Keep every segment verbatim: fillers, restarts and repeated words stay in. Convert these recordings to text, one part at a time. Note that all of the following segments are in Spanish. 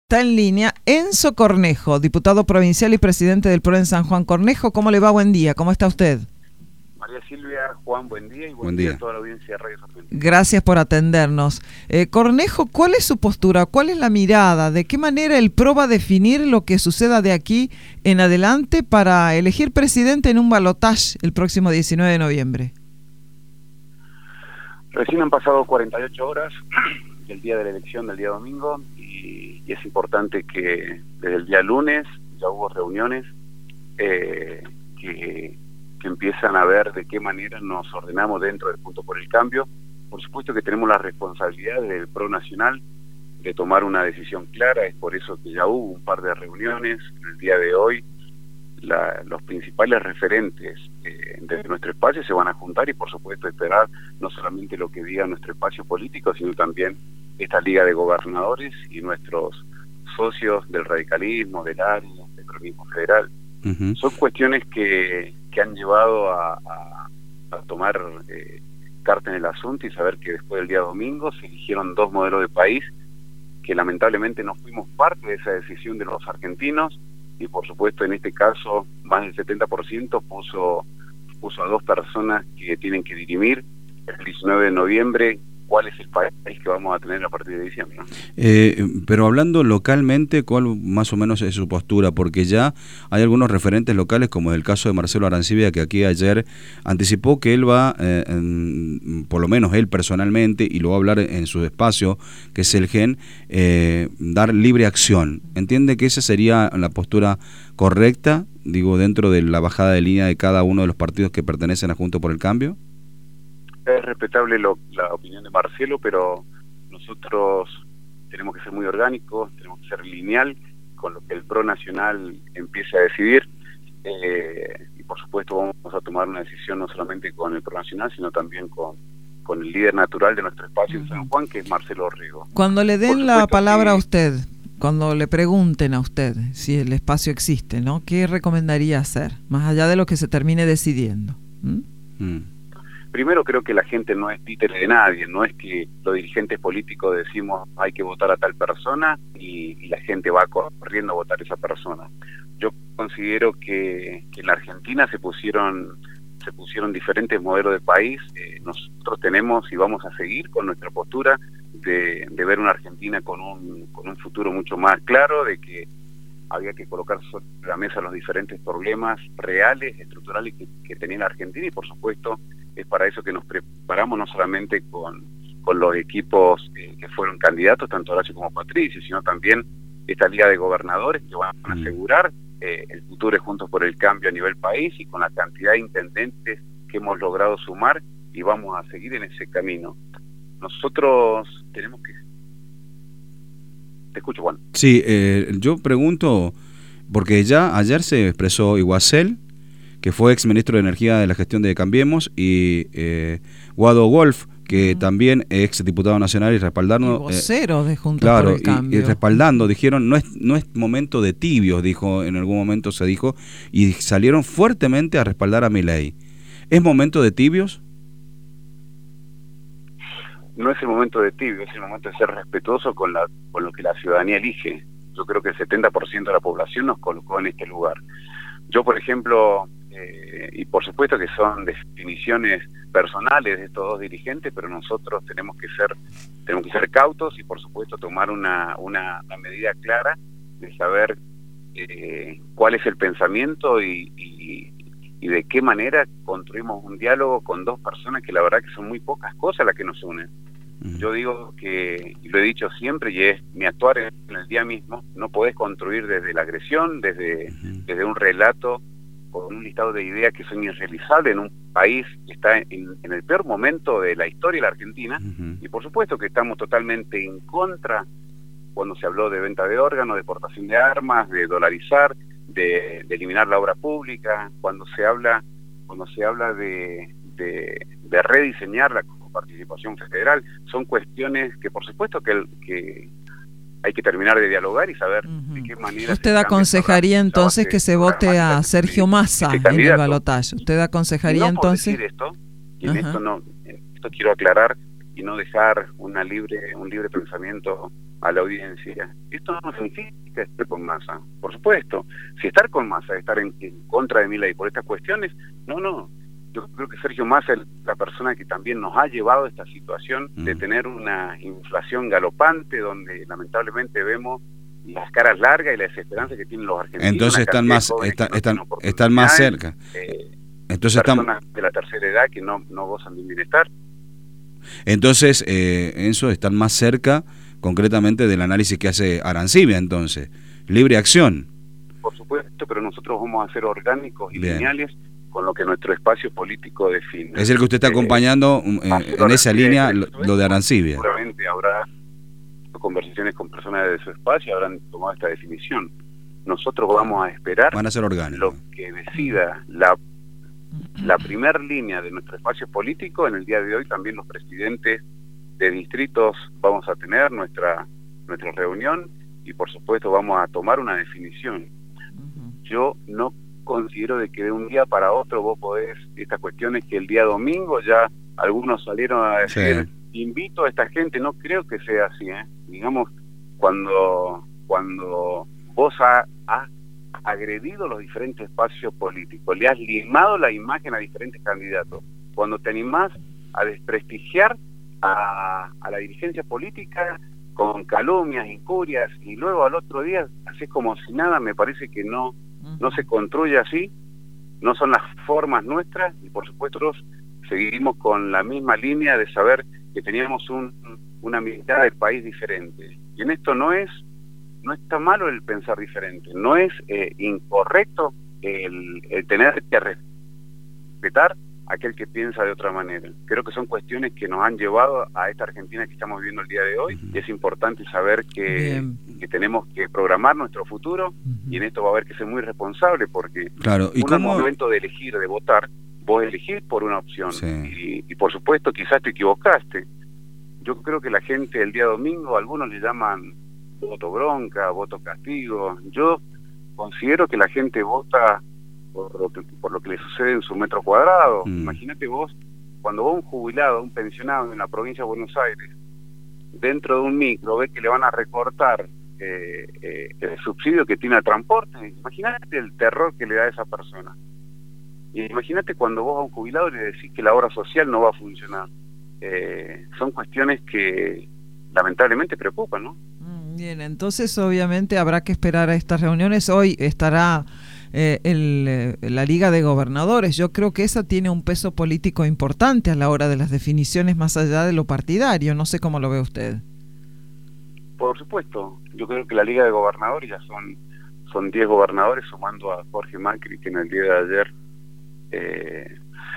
Está en línea Enzo Cornejo, diputado provincial y presidente del P R O en San Juan. Cornejo, ¿cómo le va? Buen día, ¿cómo está usted? María Silvia, Juan, buen día y buen, buen día. día a toda la audiencia de Radio Sarmiento. Gracias por atendernos. Eh, Cornejo, ¿cuál es su postura? ¿Cuál es la mirada? ¿De qué manera el P R O va a definir lo que suceda de aquí en adelante para elegir presidente en un balotaje el próximo diecinueve de noviembre? Recién han pasado cuarenta y ocho horas del día de la elección del día domingo y, y es importante que desde el día lunes ya hubo reuniones eh, que, que empiezan a ver de qué manera nos ordenamos dentro del Punto por el Cambio. Por supuesto que tenemos la responsabilidad del P R O nacional de tomar una decisión clara, es por eso que ya hubo un par de reuniones en el día de hoy. La, los principales referentes eh, de nuestro espacio se van a juntar y por supuesto esperar no solamente lo que diga nuestro espacio político, sino también esta Liga de Gobernadores y nuestros socios del radicalismo, del área, del peronismo federal. Uh-huh. Son cuestiones que, que han llevado a, a, a tomar eh, carta en el asunto y saber que después del día domingo se eligieron dos modelos de país que lamentablemente no fuimos parte de esa decisión de los argentinos. Y por supuesto en este caso más del setenta por ciento puso, puso a dos personas que tienen que dirimir el diecinueve de noviembre cuál es el país que vamos a tener a partir de diciembre, ¿no? Eh, pero hablando localmente, ¿cuál más o menos es su postura? Porque ya hay algunos referentes locales, como el caso de Marcelo Arancibia, que aquí ayer anticipó que él va, eh, en, por lo menos él personalmente, y lo va a hablar en su espacio, que es el G E N, eh, dar libre acción. ¿Entiende que esa sería la postura correcta, digo, dentro de la bajada de línea de cada uno de los partidos que pertenecen a Juntos por el Cambio? Es respetable lo, la opinión de Marcelo, pero nosotros tenemos que ser muy orgánicos, tenemos que ser lineal con lo que el P R O nacional empiece a decidir, eh, y por supuesto vamos a tomar una decisión no solamente con el P R O nacional, sino también con, con el líder natural de nuestro espacio uh-huh. en San Juan, que es Marcelo Orrego. Cuando le den la palabra que... a usted, cuando le pregunten a usted si el espacio existe, ¿no? ¿Qué recomendaría hacer, más allá de lo que se termine decidiendo? ¿Mm? Mm. Primero, creo que la gente no es títere de nadie, no es que los dirigentes políticos decimos hay que votar a tal persona y, y la gente va corriendo a votar a esa persona. Yo considero que, que en la Argentina se pusieron se pusieron diferentes modelos de país. Eh, nosotros tenemos y vamos a seguir con nuestra postura de, de ver una Argentina con un, con un futuro mucho más claro, de que había que colocar sobre la mesa los diferentes problemas reales, estructurales que, que tenía la Argentina y por supuesto es para eso que nos preparamos no solamente con, con los equipos eh, que fueron candidatos, tanto Horacio como Patricio, sino también esta Liga de Gobernadores que van a asegurar eh, el futuro de Juntos por el Cambio a nivel país y con la cantidad de intendentes que hemos logrado sumar y vamos a seguir en ese camino. Nosotros tenemos que... Te escucho, Juan. Sí, eh, yo pregunto, porque ya ayer se expresó Iguacel, que fue ex ministro de Energía de la gestión de Cambiemos, y eh, Guado Wolf, que uh-huh. también es ex diputado nacional y respaldando... Y vocero eh, de Juntos claro, por el Cambio. Y, y respaldando, dijeron, no es, no es momento de tibios, dijo, en algún momento se dijo, y salieron fuertemente a respaldar a Milei. ¿Es momento de tibios? No es el momento de tibio, es el momento de ser respetuoso con, la, con lo que la ciudadanía elige. Yo creo que el setenta por ciento de la población nos colocó en este lugar. Yo, por ejemplo... Eh, y por supuesto que son definiciones personales de estos dos dirigentes, pero nosotros tenemos que ser tenemos que ser cautos y por supuesto tomar una, una, una medida clara de saber eh, cuál es el pensamiento y, y, y de qué manera construimos un diálogo con dos personas que la verdad que son muy pocas cosas las que nos unen. Uh-huh. Yo digo que, y lo he dicho siempre, y es mi actuar en, en el día mismo, no podés construir desde la agresión, desde, uh-huh. desde un relato con un listado de ideas que son irrealizables en un país que está en, en el peor momento de la historia de la Argentina, uh-huh. y por supuesto que estamos totalmente en contra cuando se habló de venta de órganos, de exportación de armas, de dolarizar, de, de eliminar la obra pública, cuando se habla cuando se habla de, de, de rediseñar la participación federal, son cuestiones que por supuesto que, el, que hay que terminar de dialogar y saber uh-huh. de qué manera... ¿Usted aconsejaría entonces que se vote a Sergio Massa en el balotaje? ¿Usted aconsejaría no entonces...? No esto, y en uh-huh. esto, no, en esto quiero aclarar y no dejar una libre un libre pensamiento a la audiencia, esto no significa estar con Massa, por supuesto. Si estar con Massa es estar en, en contra de Milei por estas cuestiones, no, no. Yo creo que Sergio Massa es la persona que también nos ha llevado a esta situación mm. de tener una inflación galopante, donde lamentablemente vemos las caras largas y la desesperanza que tienen los argentinos. Entonces están más, está, no están, están más cerca. Eh, Entonces personas están de la tercera edad que no, no gozan de un bienestar. Entonces, eh, Enzo, están más cerca concretamente del análisis que hace Arancibia, entonces. Libre acción. Por supuesto, pero nosotros vamos a ser orgánicos y Bien. lineales con lo que nuestro espacio político define. Es el que usted está acompañando eh, eh, en esa línea, lo, lo de Arancibia. Seguramente habrá conversaciones con personas de su espacio, habrán tomado esta definición. Nosotros vamos a esperar Van a ser orgánicos. Lo que decida la la primer línea de nuestro espacio político. En el día de hoy también los presidentes de distritos vamos a tener nuestra nuestra reunión y por supuesto vamos a tomar una definición. Uh-huh. Yo no considero de que de un día para otro vos podés, estas cuestiones que el día domingo ya algunos salieron a decir, sí. invito a esta gente, no creo que sea así, ¿eh? Digamos, cuando cuando vos has ha agredido los diferentes espacios políticos, le has limado la imagen a diferentes candidatos, cuando te animás a desprestigiar a, a la dirigencia política con calumnias, injurias, y luego al otro día haces como si nada, me parece que no, no se construye así, no son las formas nuestras, y por supuesto seguimos con la misma línea de saber que teníamos un, una mitad del país diferente, y en esto no es no está malo el pensar diferente, no es eh, incorrecto el, el tener que respetar a aquel que piensa de otra manera. Creo que son cuestiones que nos han llevado a esta Argentina que estamos viviendo el día de hoy, uh-huh. y es importante saber que, que tenemos que programar nuestro futuro, uh-huh. y en esto va a haber que ser muy responsable, porque claro, ¿y un cómo... momento de elegir, de votar, vos elegís por una opción, sí. y, y por supuesto quizás te equivocaste. Yo creo que la gente el día domingo, algunos le llaman voto bronca, voto castigo. Yo considero que la gente vota por lo que, por lo que le sucede en su metro cuadrado. Mm. Imagínate vos, cuando vos un jubilado, un pensionado en la provincia de Buenos Aires, dentro de un micro, ve que le van a recortar eh, eh, el subsidio que tiene al transporte, imagínate el terror que le da a esa persona. Y imagínate cuando vos a un jubilado le decís que la obra social no va a funcionar. Eh, son cuestiones que lamentablemente preocupan, ¿no? Bien, entonces obviamente habrá que esperar a estas reuniones. Hoy estará eh, el, eh, la Liga de Gobernadores. Yo creo que esa tiene un peso político importante a la hora de las definiciones más allá de lo partidario. No sé cómo lo ve usted. Por supuesto. Yo creo que la Liga de Gobernadores ya son son diez gobernadores, sumando a Jorge Macri, que en el día de ayer eh,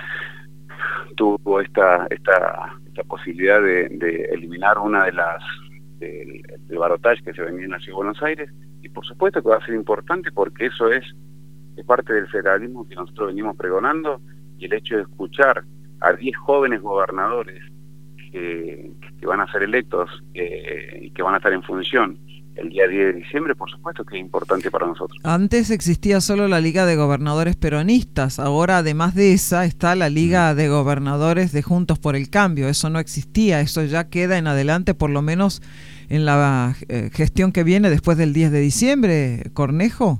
tuvo esta esta esta posibilidad de, de eliminar una de las del, del balotaje que se venía en la Ciudad de Buenos Aires, y por supuesto que va a ser importante porque eso es, es parte del federalismo que nosotros venimos pregonando, y el hecho de escuchar a diez jóvenes gobernadores que, que van a ser electos eh, y que van a estar en función el día diez de diciembre, por supuesto que es importante para nosotros. Antes existía solo la Liga de Gobernadores Peronistas, ahora además de esa está la Liga de Gobernadores de Juntos por el Cambio. Eso no existía, eso ya queda en adelante, por lo menos en la eh, gestión que viene después del diez de diciembre, Cornejo.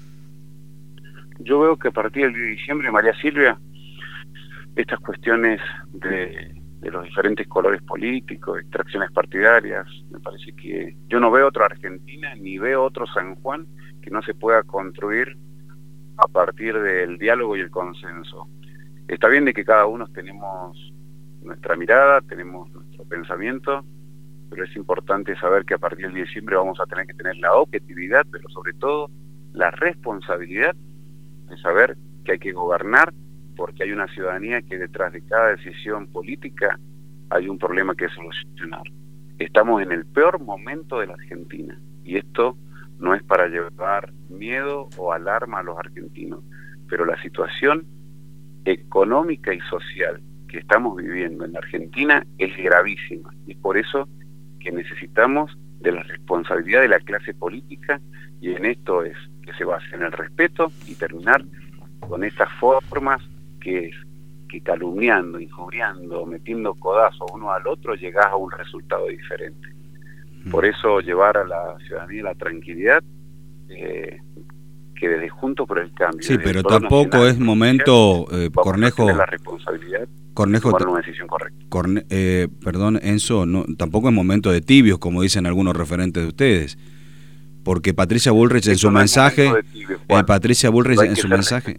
Yo veo que a partir del diez de diciembre, María Silvia, estas cuestiones de... de los diferentes colores políticos, extracciones partidarias, me parece que yo no veo otra Argentina, ni veo otro San Juan que no se pueda construir a partir del diálogo y el consenso. Está bien de que cada uno tenemos nuestra mirada, tenemos nuestro pensamiento, pero es importante saber que a partir del diciembre vamos a tener que tener la objetividad, pero sobre todo la responsabilidad de saber que hay que gobernar, porque hay una ciudadanía que detrás de cada decisión política hay un problema que solucionar. Estamos en el peor momento de la Argentina, y esto no es para llevar miedo o alarma a los argentinos, pero la situación económica y social que estamos viviendo en la Argentina es gravísima, y es por eso que necesitamos de la responsabilidad de la clase política, y en esto es que se base en el respeto y terminar con estas formas que es que calumniando, injuriando, metiendo codazos uno al otro, llegás a un resultado diferente. Por eso llevar a la ciudadanía la tranquilidad, eh, que desde Juntos por el Cambio... Sí, pero tampoco es momento, eh, Cornejo... la responsabilidad Cornejo, de tomar una decisión correcta. Corne, eh, perdón, Enzo, no, tampoco es momento de tibios, como dicen algunos referentes de ustedes. Porque Patricia Bullrich en su mensaje... Eh, Patricia Bullrich en su mensaje...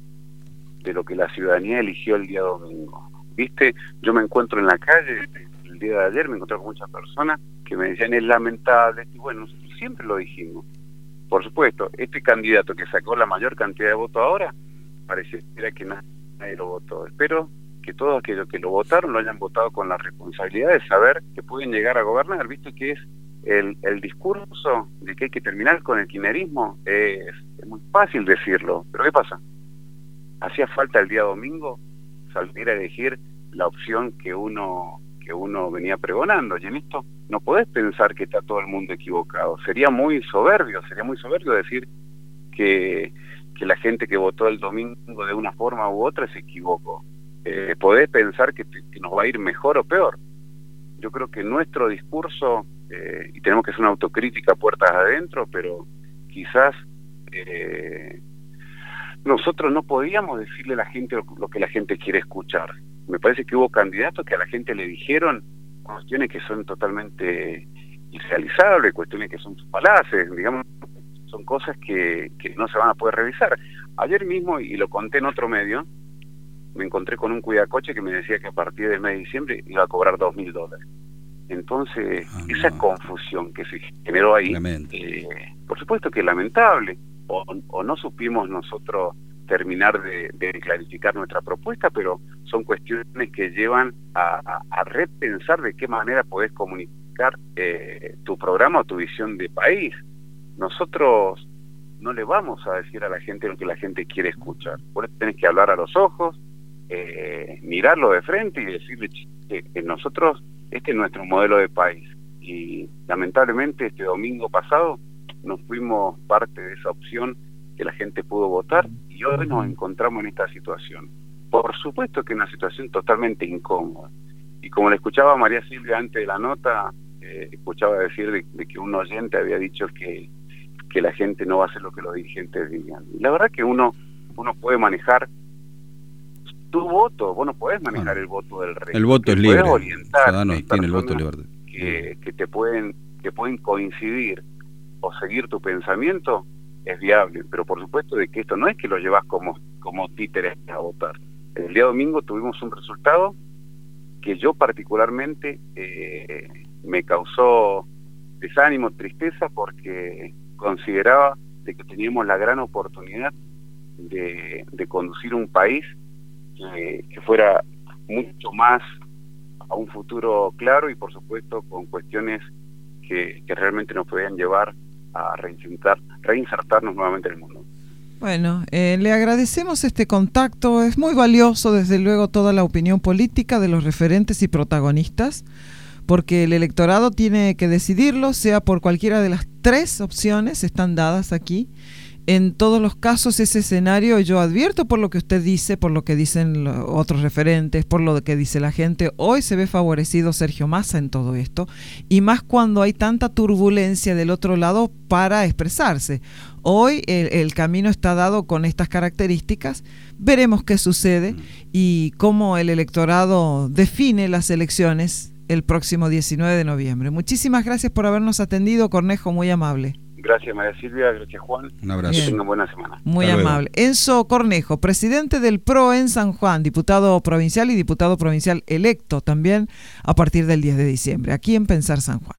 de lo que la ciudadanía eligió el día domingo. ¿Viste? Yo me encuentro en la calle, el día de ayer me encontré con muchas personas que me decían, es lamentable, y bueno, nosotros siempre lo dijimos. Por supuesto, este candidato que sacó la mayor cantidad de votos ahora, pareciera que nadie lo votó. Espero que todos aquellos que lo votaron lo hayan votado con la responsabilidad de saber que pueden llegar a gobernar, ¿viste? Que es el, el discurso de que hay que terminar con el kirchnerismo, es, es muy fácil decirlo, pero ¿qué pasa? Hacía falta el día domingo salir a elegir la opción que uno que uno venía pregonando, y en esto no podés pensar que está todo el mundo equivocado. Sería muy soberbio, sería muy soberbio decir que, que la gente que votó el domingo de una forma u otra se equivocó. Eh, podés pensar que, te, que nos va a ir mejor o peor. Yo creo que nuestro discurso, eh, y tenemos que hacer una autocrítica puertas adentro, pero quizás... Eh, nosotros no podíamos decirle a la gente lo, lo que la gente quiere escuchar. Me parece que hubo candidatos que a la gente le dijeron cuestiones que son totalmente irrealizables, cuestiones que son falaces, digamos, son cosas que, que no se van a poder revisar. Ayer mismo, y lo conté en otro medio, me encontré con un cuidacoche que me decía que a partir del mes de diciembre iba a cobrar dos mil dólares. Entonces, oh, no. esa confusión que se generó ahí, eh, por supuesto que es lamentable. O, o no supimos nosotros terminar de, de clarificar nuestra propuesta, pero son cuestiones que llevan a, a, a repensar de qué manera podés comunicar eh, tu programa o tu visión de país. Nosotros no le vamos a decir a la gente lo que la gente quiere escuchar. Vos tenés que hablar a los ojos, eh, mirarlo de frente y decirle que, que nosotros, este es nuestro modelo de país. Y lamentablemente este domingo pasado nos fuimos parte de esa opción que la gente pudo votar y hoy nos encontramos en esta situación. Por supuesto que es una situación totalmente incómoda. Y como le escuchaba a María Silvia antes de la nota, eh, escuchaba decir de, de que un oyente había dicho que, que la gente no va a hacer lo que los dirigentes digan. Y la verdad que uno, uno puede manejar tu voto, vos no podés manejar bueno, el voto del resto. El voto es libre, Ciudadanos tiene el voto libre. Que, que te pueden, que pueden coincidir o seguir tu pensamiento es viable, pero por supuesto de que esto no es que lo llevas como, como títeres a votar. El día domingo tuvimos un resultado que yo particularmente eh, me causó desánimo, tristeza, porque consideraba de que teníamos la gran oportunidad de, de conducir un país que, que fuera mucho más a un futuro claro y por supuesto con cuestiones que, que realmente nos podían llevar a reinsertar, reinsertarnos nuevamente en el mundo. Bueno, eh, le agradecemos este contacto, es muy valioso desde luego toda la opinión política de los referentes y protagonistas, porque el electorado tiene que decidirlo, sea por cualquiera de las tres opciones, están dadas aquí. En todos los casos ese escenario, yo advierto por lo que usted dice, por lo que dicen los otros referentes, por lo que dice la gente, hoy se ve favorecido Sergio Massa en todo esto, y más cuando hay tanta turbulencia del otro lado para expresarse. Hoy el, el camino está dado con estas características, veremos qué sucede y cómo el electorado define las elecciones el próximo diecinueve de noviembre. Muchísimas gracias por habernos atendido, Cornejo, muy amable. Gracias María Silvia, gracias Juan. Un abrazo. Que tengan buena semana. Muy Hasta amable. Luego. Enzo Cornejo, presidente del P R O en San Juan, diputado provincial y diputado provincial electo también a partir del diez de diciembre, aquí en Pensar San Juan.